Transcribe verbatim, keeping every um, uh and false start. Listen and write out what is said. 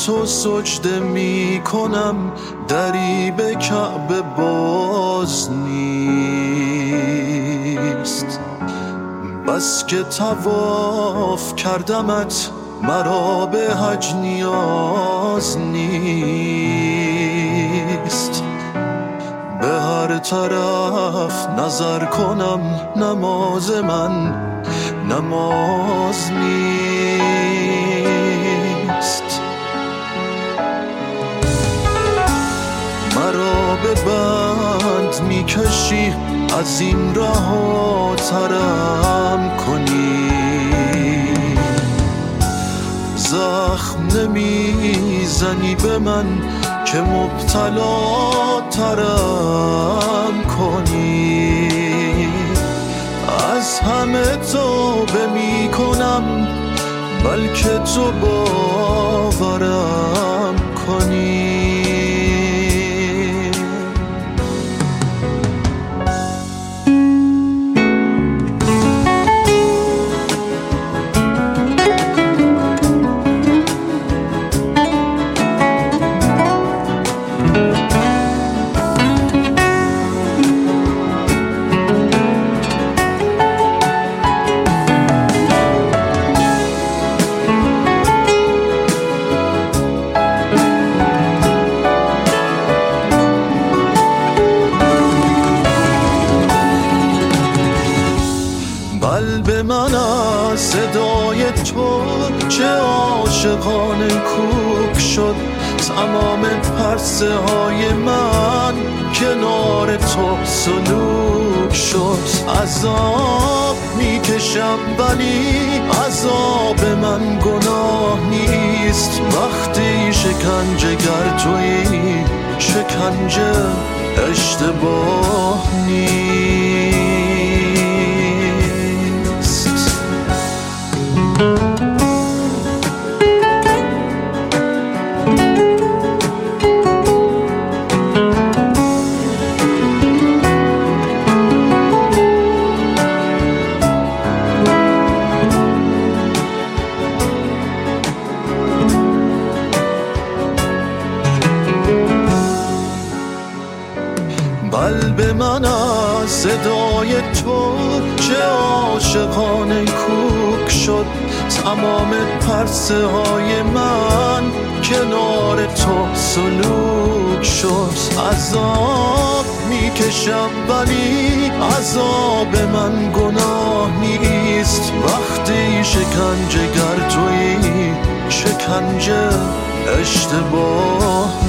تو سجده می کنم، دری به کعبه باز نیست. بس که طواف کردمت، مرا به حج نیاز نیست. به هر طرف نظر کنم، نماز من نماز نیست. مرا به بند میکشی، از این رهاترم کنی. زخم نمیزنی به من که مبتلا ترم کنی. از همه توبه می کنم، بلکه تو باورم کنی. قلب من از صدای تو چه عاشقانه کوک شد. تمام پرسه های من کنار تو سلوک شد. عذاب میکشم ولی عذاب من گناه نیست. وقتی شکنجه گر تویی، شکنجه اشتباه نیست. قلب من از صدای تو چه عاشقانه کوک شد. تمام پرسه های من کنار تو سلوک شد. عذاب میکشم ولی عذاب من گناه نیست. وقتی شکنجه گر تویی، شکنجه اشتباه